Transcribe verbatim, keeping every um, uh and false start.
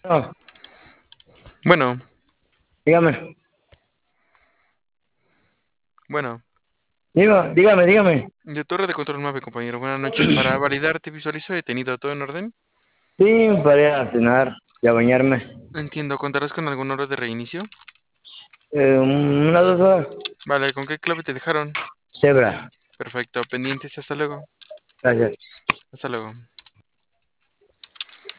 No, Bueno, dígame, bueno. dígame, dígame, dígame. De Torre de Control nueve, compañero. Buenas noches. Para validar, te visualizo detenido. ¿Todo en orden? Sí, para a cenar y a bañarme. Entiendo. ¿Contarás con algún hora de reinicio? Eh, unas dos horas. Vale, ¿con qué clave te dejaron? Cebra. Perfecto. Pendientes. Hasta luego. Gracias. Hasta luego.